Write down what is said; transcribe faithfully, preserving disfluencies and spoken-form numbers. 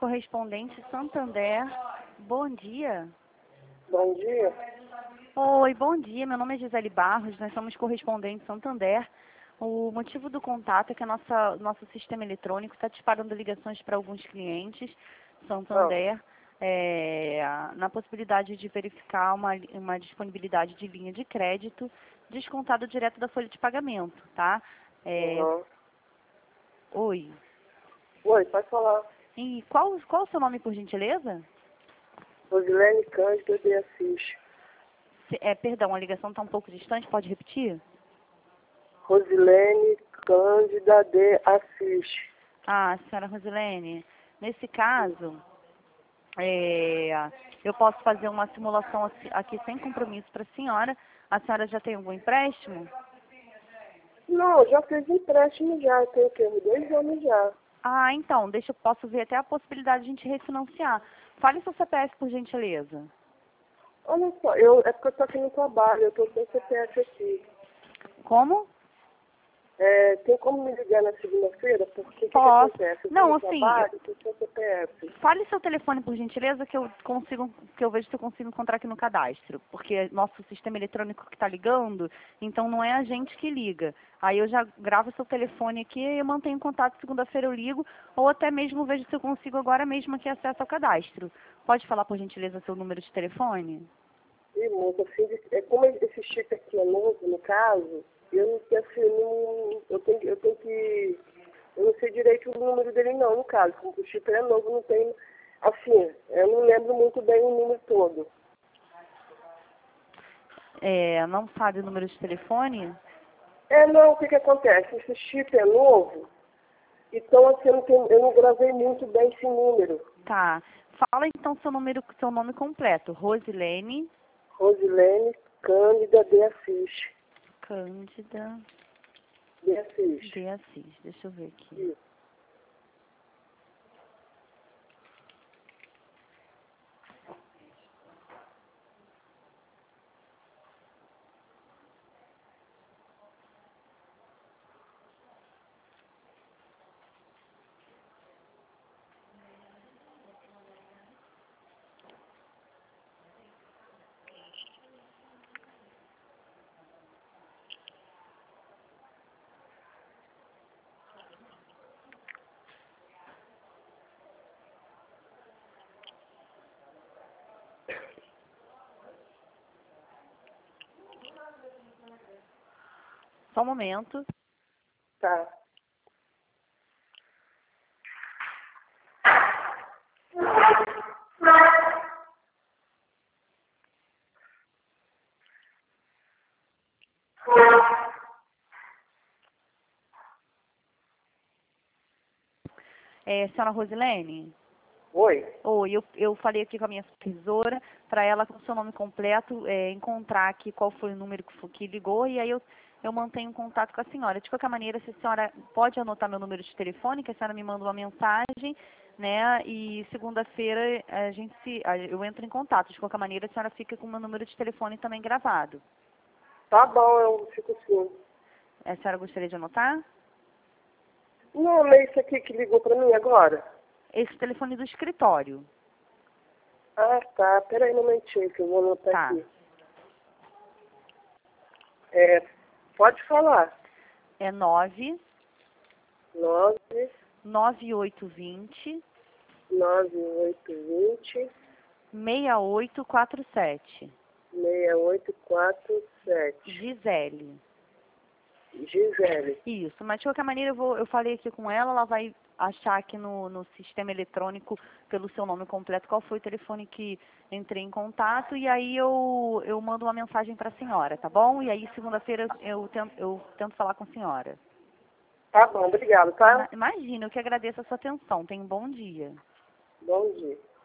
correspondente Santander. Bom dia. Bom dia. Oi, bom dia. Meu nome é Gisele Barros, nós somos correspondentes Santander. O motivo do contato é que a nossa, nosso sistema eletrônico está disparando ligações para alguns clientes Santander, é, na possibilidade de verificar uma, uma disponibilidade de linha de crédito descontado direto da folha de pagamento, tá? É, Uhum. Oi. Oi, pode falar. E qual, qual o seu nome, por gentileza? Rosilene Cândido de Assis. Se- É, perdão, a ligação está um pouco distante, pode repetir? Rosilene Cândida de Assis. Ah, senhora Rosilene, nesse caso, é, eu posso fazer uma simulação aqui aqui sem compromisso para a senhora. A senhora já tem algum empréstimo? Não, eu já fiz empréstimo já, eu tenho o quê? Uns Dois anos já. Ah, então, deixa eu posso ver até a possibilidade de a gente refinanciar. Fale seu C P F, por gentileza. Olha só, eu, é porque eu tô aqui no trabalho, eu tô sem C P F aqui. Como? É, tem como me ligar na segunda-feira? Porque o que, que Posso. acontece? Eu tô Não, no assim, trabalho, eu tô sem C P F. fale seu telefone, por gentileza, que eu consigo, que eu vejo se eu consigo encontrar aqui no cadastro. Porque nosso sistema eletrônico que está ligando, então não é a gente que liga. Aí eu já gravo seu telefone aqui e eu mantenho contato, segunda-feira eu ligo, ou até mesmo vejo se eu consigo agora mesmo aqui acesso ao cadastro. Pode falar, por gentileza, seu número de telefone? E, moça, assim, é como esse chip aqui é novo, no caso, eu não sei assim, eu não, eu tenho, eu tenho que, eu não sei direito o número dele não, no caso, como o chip é novo, não tem, assim, eu não lembro muito bem o número todo. É, não sabe o número de telefone? É, não, o que que acontece? Esse chip é novo, então assim, eu não, tenho, eu não gravei muito bem esse número. Tá. Fala então seu número, seu nome completo. Rosilene Rosilene Cândida de Assis. Cândida De Assis. de Assis. Deixa eu ver aqui. Isso. Só um momento. Tá. É, senhora Rosilene? Oi. Oi, eu, eu falei aqui com a minha supervisora, para ela, com o seu nome completo, é, encontrar aqui qual foi o número que, fo- que ligou, e aí eu, eu mantenho contato com a senhora. De qualquer maneira, se a senhora pode anotar meu número de telefone, que a senhora me manda uma mensagem, né, e segunda-feira a gente se, a- eu entro em contato. De qualquer maneira, a senhora fica com o meu número de telefone também gravado. Tá bom, eu fico assim. A senhora gostaria de anotar? Não, não é isso aqui que ligou pra mim agora? Esse telefone do escritório. Ah, tá. Peraí um momentinho que eu vou anotar Tá. aqui. É, pode falar. É nove Nove, nove oito vinte nove, oito, vinte, seis oito quatro sete. seis, oito, quatro, sete. Gisele. Gisele. Isso, mas de qualquer maneira eu, vou, eu falei aqui com ela, ela vai achar aqui no, no sistema eletrônico, pelo seu nome completo, qual foi o telefone que entrei em contato, e aí eu, eu mando uma mensagem para a senhora, tá bom? E aí segunda-feira eu tento, eu tento falar com a senhora. Tá bom, obrigado, tá? Ima- Imagina, eu que agradeço a sua atenção. Tenha um bom dia. Bom dia.